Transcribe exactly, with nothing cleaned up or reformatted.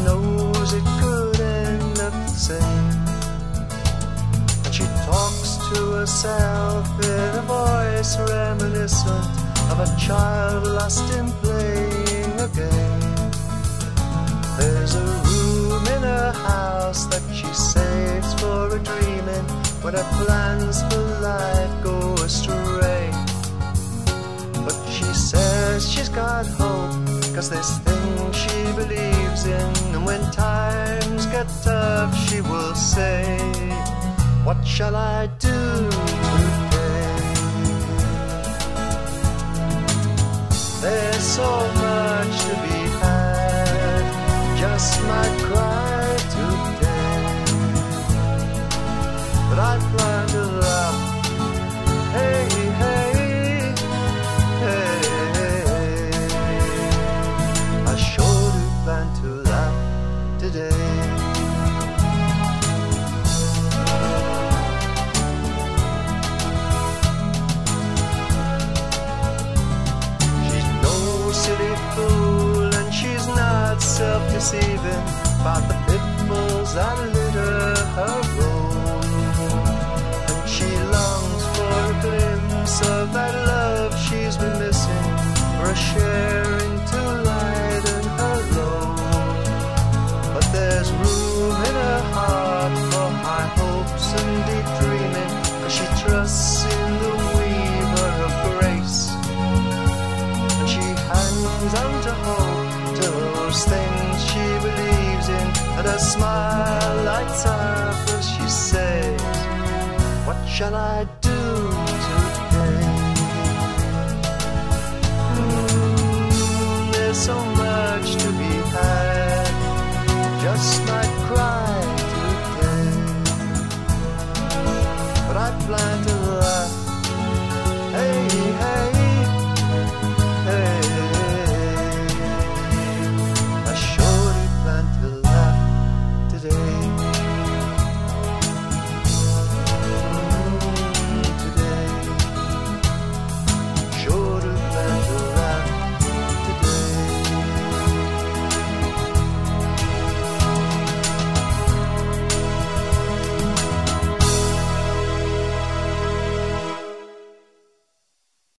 knows it could end up the same. And she talks to herself in a voice reminiscent of a child lost in playing a game. There's a room in her house that she saves for a dreaming when her plans for life go astray. But she says she's got hope, cause there's things she believes in, and when times get tough she will say, what shall I do today? There's so much to be had, just might cry today. But I plan to laugh, hey, hey, hey. I sure do plan to laugh today. Silly fool, and she's not self-deceiving about the pitfalls that litter her road. And she longs for a glimpse of that love she's been missing, for a share into lighten her load. But there's room in her heart for high hopes and deep dreaming, cause she trusts in the weaver of grace. Hangs on to hope, to those things she believes in, and her smile lights up as she says, what shall I do